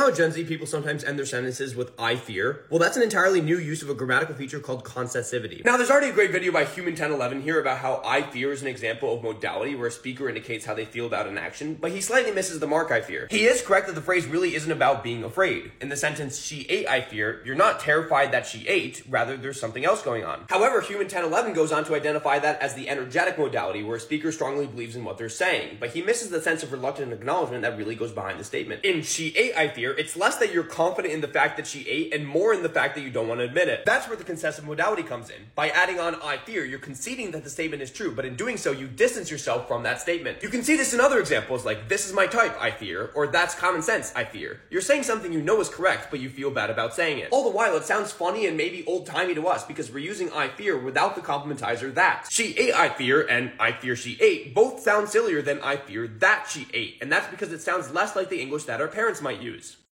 How Gen Z people sometimes end their sentences with "I fear." Well, that's an entirely new use of a grammatical feature called concessivity. Now, there's already a great video by Human1011 here about how "I fear" is an example of modality where a speaker indicates how they feel about an action, but he slightly misses the mark, I fear. He is correct that the phrase really isn't about being afraid. In the sentence, "She ate, I fear," you're not terrified that she ate, rather there's something else going on. However, Human1011 goes on to identify that as the energetic modality where a speaker strongly believes in what they're saying, but he misses the sense of reluctant acknowledgement that really goes behind the statement. In "She ate, I fear," it's less that you're confident in the fact that she ate and more in the fact that you don't want to admit it. That's where the concessive modality comes in. By adding on "I fear," you're conceding that the statement is true, but in doing so, you distance yourself from that statement. You can see this in other examples like "This is my type, I fear," or "That's common sense, I fear." You're saying something you know is correct, but you feel bad about saying it. All the while, it sounds funny and maybe old-timey to us because we're using "I fear" without the complementizer "that." "She ate, I fear," and "I fear she ate" both sound sillier than "I fear that she ate," and that's because it sounds less like the English that our parents might use.